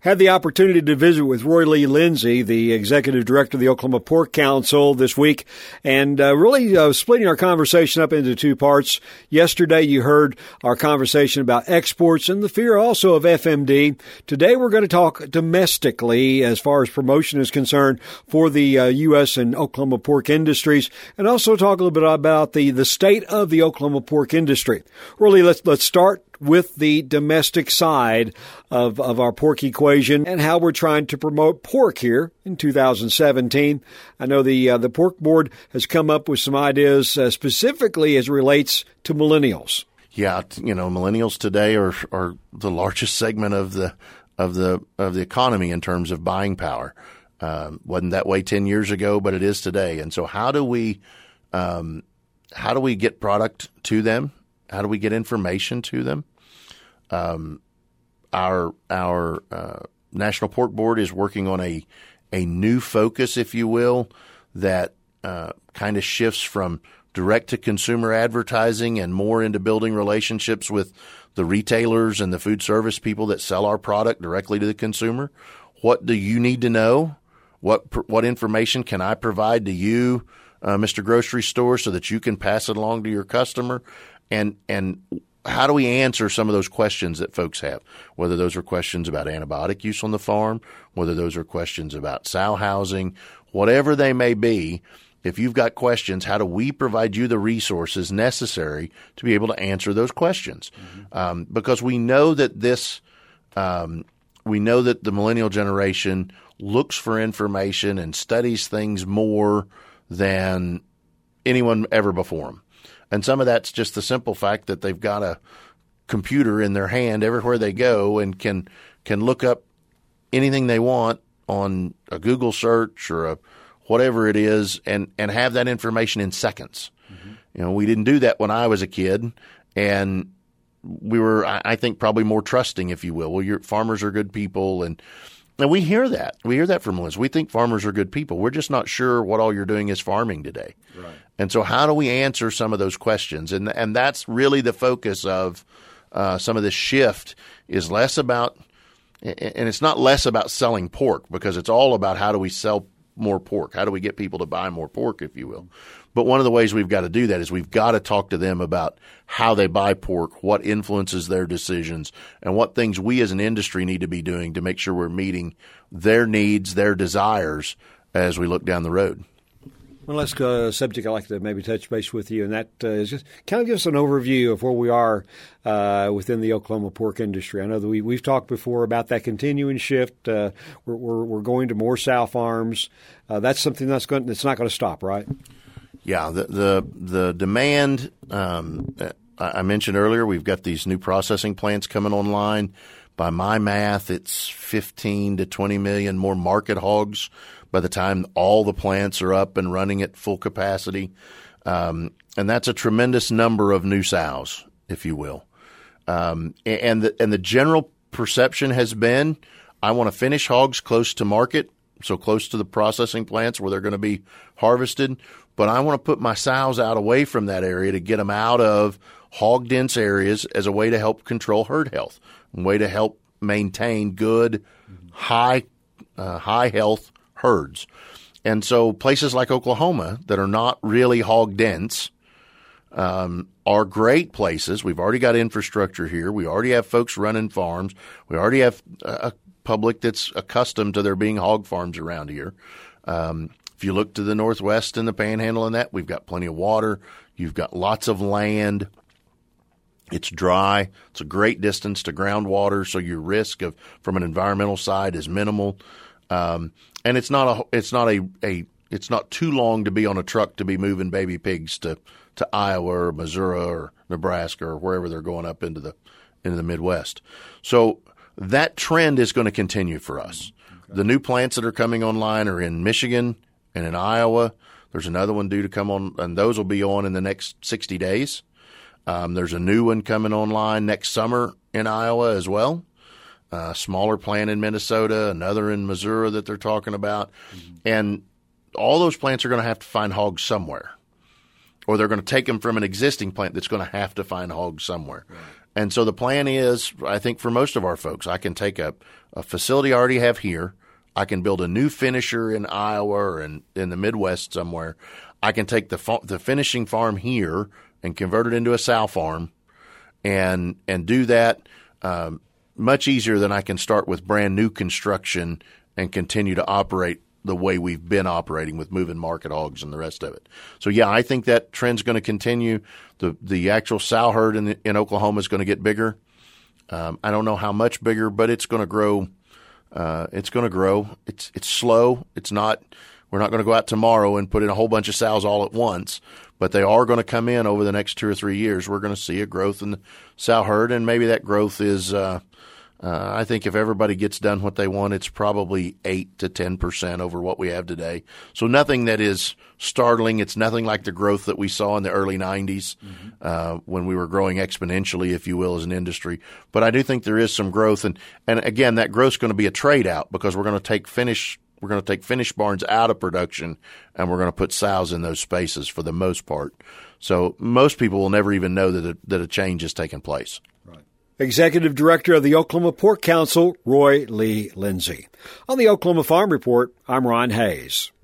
Had the opportunity to visit with Roy Lee Lindsay, the executive director of the Oklahoma Pork Council this week, and really splitting our conversation up into two parts. Yesterday, you heard our conversation about exports and the fear also of FMD. Today, we're going to talk domestically as far as promotion is concerned for the U.S. and Oklahoma pork industries, and also talk a little bit about the state of the Oklahoma pork industry. Really, let's start with the domestic side of our pork equation and how we're trying to promote pork here in 2017. I know the Pork Board has come up with some ideas specifically as it relates to millennials. Yeah, millennials today are the largest segment of the economy in terms of buying power. Wasn't that way 10 years ago, but it is today. And so how do we get product to them? How do we get information to them? Our National Pork Board is working on a new focus, if you will, that kind of shifts from direct-to-consumer advertising and more into building relationships with the retailers and the food service people that sell our product directly to the consumer. What do you need to know? What information can I provide to you, Mr. Grocery Store, so that you can pass it along to your customer? And how do we answer some of those questions that folks have, whether those are questions about antibiotic use on the farm, whether those are questions about sow housing, whatever they may be. If you've got questions, how do we provide you the resources necessary to be able to answer those questions? Mm-hmm. Because we know that the millennial generation looks for information and studies things more than anyone ever before them. And some of that's just the simple fact that they've got a computer in their hand everywhere they go and can look up anything they want on a Google search or whatever it is and have that information in seconds. Mm-hmm. We didn't do that when I was a kid, and we were, I think, probably more trusting, if you will. Well, farmers are good people, and we hear that. We hear that from millennials. We think farmers are good people. We're just not sure what all you're doing is farming today. Right. And so how do we answer some of those questions? And that's really the focus of some of this shift is less about – and it's not less about selling pork, because it's all about how do we sell more pork? How do we get people to buy more pork, if you will? But one of the ways we've got to do that is we've got to talk to them about how they buy pork, what influences their decisions, and what things we as an industry need to be doing to make sure we're meeting their needs, their desires as we look down the road. One last subject I'd like to maybe touch base with you, and that is just kind of give us an overview of where we are within the Oklahoma pork industry. I know that we've talked before about that continuing shift. We're going to more sow farms. That's something that's not going to stop, right? Yeah, the demand. I mentioned earlier, we've got these new processing plants coming online. By my math, it's 15 to 20 million more market hogs by the time all the plants are up and running at full capacity. And that's a tremendous number of new sows, if you will. And the general perception has been, I want to finish hogs close to market, so close to the processing plants where they're going to be harvested. But I want to put my sows out away from that area to get them out of hog-dense areas as a way to help control herd health, a way to help maintain good, high health herds. And so places like Oklahoma that are not really hog-dense are great places. We've already got infrastructure here. We already have folks running farms. We already have a public that's accustomed to there being hog farms around here. If you look to the northwest and the panhandle and that, we've got plenty of water. You've got lots of land. It's dry. It's a great distance to groundwater, so your risk from an environmental side is minimal. And it's not too long to be on a truck to be moving baby pigs to Iowa or Missouri or Nebraska or wherever they're going up into the Midwest. So that trend is going to continue for us. Okay. The new plants that are coming online are in Michigan and in Iowa. There's another one due to come on, and those will be on in the next 60 days. There's a new one coming online next summer in Iowa as well. Smaller plant in Minnesota, another in Missouri that they're talking about. Mm-hmm. And all those plants are going to have to find hogs somewhere, or they're going to take them from an existing plant that's going to have to find hogs somewhere. Right. And so the plan is, I think for most of our folks, I can take a facility I already have here. I can build a new finisher in Iowa or in the Midwest somewhere. I can take the finishing farm here and convert it into a sow farm and do that much easier than I can start with brand new construction and continue to operate the way we've been operating with moving market hogs and the rest of it. So, yeah, I think that trend's going to continue. The actual sow herd in Oklahoma is going to get bigger. I don't know how much bigger, but it's going to grow. It's going to grow. It's slow. It's not. We're not going to go out tomorrow and put in a whole bunch of sows all at once, but they are going to come in over the next 2 or 3 years. We're going to see a growth in the sow herd, and maybe that growth is. I think if everybody gets done what they want, it's probably 8 to 10% over what we have today. So nothing that is startling. It's nothing like the growth that we saw in the early 90s when we were growing exponentially, if you will, as an industry. But I do think there is some growth. And again, that growth is going to be a trade out because we're going to take finished barns out of production and we're going to put sows in those spaces for the most part. So most people will never even know that a change has taken place. Executive Director of the Oklahoma Pork Council, Roy Lee Lindsay. On the Oklahoma Farm Report, I'm Ron Hayes.